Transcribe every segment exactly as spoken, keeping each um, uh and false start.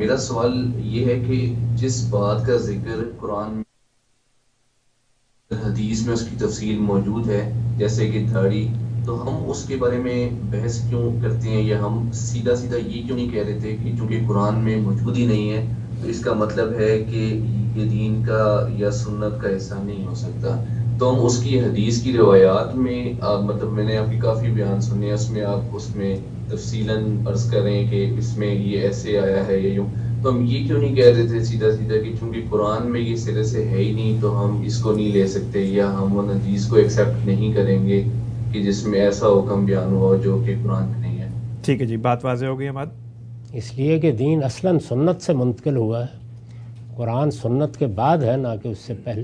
میرا سوال یہ ہے کہ جس بات کا ذکر قرآن میں حدیث میں اس کی تفصیل موجود ہے، جیسے کہ دھاڑی، تو ہم اس کے بارے میں بحث کیوں کرتے ہیں، یا ہم سیدھا سیدھا یہ کیوں نہیں کہہ دیتے کہ چونکہ قرآن میں موجود ہی نہیں ہے تو اس کا مطلب ہے کہ یہ دین کا یا سنت کا حصہ نہیں ہو سکتا؟ تو ہم اس کی حدیث کی روایات میں آ، مطلب میں نے آپ کی کافی بیان سنے ہیں، اس میں آپ اس میں تفصیلاً عرض کریں کہ اس میں یہ ایسے آیا ہے یا یوں، تو ہم یہ کیوں نہیں کہہ دیتے سیدھا سیدھا کہ چونکہ قرآن میں یہ سرے سے ہے ہی نہیں تو ہم اس کو نہیں لے سکتے، یا ہم ان حدیث کو ایکسیپٹ نہیں کریں گے کہ جس میں ایسا حکم بیان ہوا جو کہ قرآن میں نہیں ہے؟ ٹھیک ہے جی، بات واضح ہو گئی ہماری. اس لیے کہ دین اصلاً سنت سے منتقل ہوا ہے. قرآن سنت کے بعد ہے، نہ کہ اس سے پہلے.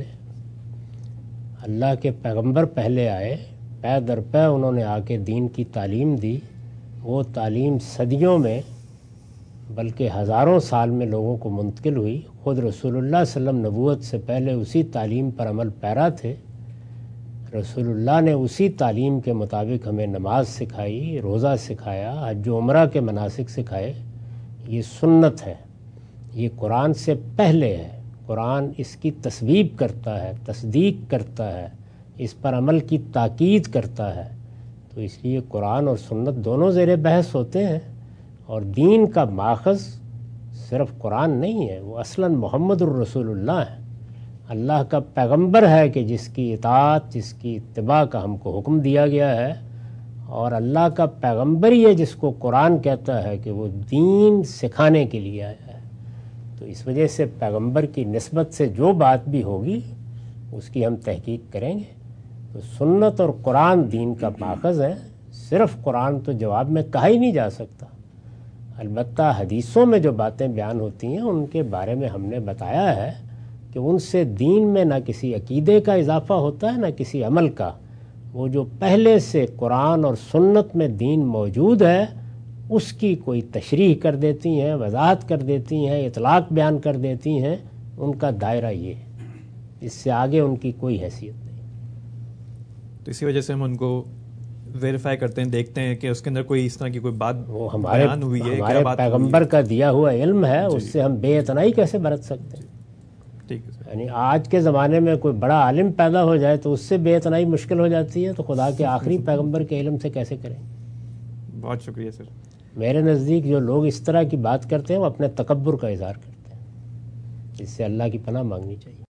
اللہ کے پیغمبر پہلے آئے، پے در پے انہوں نے آ کے دین کی تعلیم دی. وہ تعلیم صدیوں میں بلکہ ہزاروں سال میں لوگوں کو منتقل ہوئی. خود رسول اللہ صلی اللہ علیہ وسلم نبوت سے پہلے اسی تعلیم پر عمل پیرا تھے. رسول اللہ نے اسی تعلیم کے مطابق ہمیں نماز سکھائی، روزہ سکھایا، حج و عمرہ کے مناسک سکھائے. یہ سنت ہے، یہ قرآن سے پہلے ہے. قرآن اس کی تصویب کرتا ہے، تصدیق کرتا ہے، اس پر عمل کی تاکید کرتا ہے. تو اس لیے قرآن اور سنت دونوں زیر بحث ہوتے ہیں. اور دین کا ماخذ صرف قرآن نہیں ہے، وہ اصلاً محمد الرسول اللہ ہے. اللہ کا پیغمبر ہے کہ جس کی اطاعت، جس کی اتباع کا ہم کو حکم دیا گیا ہے. اور اللہ کا پیغمبر ہی ہے جس کو قرآن کہتا ہے کہ وہ دین سکھانے کے لیے آیا ہے. تو اس وجہ سے پیغمبر کی نسبت سے جو بات بھی ہوگی اس کی ہم تحقیق کریں گے. تو سنت اور قرآن دین کا ماخذ ہے. صرف قرآن تو جواب میں کہا ہی نہیں جا سکتا. البتہ حدیثوں میں جو باتیں بیان ہوتی ہیں ان کے بارے میں ہم نے بتایا ہے کہ ان سے دین میں نہ کسی عقیدے کا اضافہ ہوتا ہے نہ کسی عمل کا. وہ جو پہلے سے قرآن اور سنت میں دین موجود ہے اس کی کوئی تشریح کر دیتی ہیں، وضاحت کر دیتی ہیں، اطلاق بیان کر دیتی ہیں. ان کا دائرہ یہ ہے، اس سے آگے ان کی کوئی حیثیت نہیں. تو اسی وجہ سے ہم ان کو ویریفائی کرتے ہیں، دیکھتے ہیں کہ اس کے اندر کوئی اس طرح کی کوئی بات وہ ہمارے بیان ہوئی ہے، ہمارے کیا بات ہوئی پیغمبر ہے. کا دیا ہوا علم ہے، جی. اس سے ہم بے اتنائی کیسے برت سکتے ہیں؟ ٹھیک ہے سر. یعنی آج کے زمانے میں کوئی بڑا عالم پیدا ہو جائے تو اس سے بے اتنائی مشکل ہو جاتی ہے، تو خدا کے آخری پیغمبر کے علم سے کیسے کریں؟ بہت شکریہ سر. میرے نزدیک جو لوگ اس طرح کی بات کرتے ہیں وہ اپنے تکبر کا اظہار کرتے ہیں. اس سے اللہ کی پناہ مانگنی چاہیے.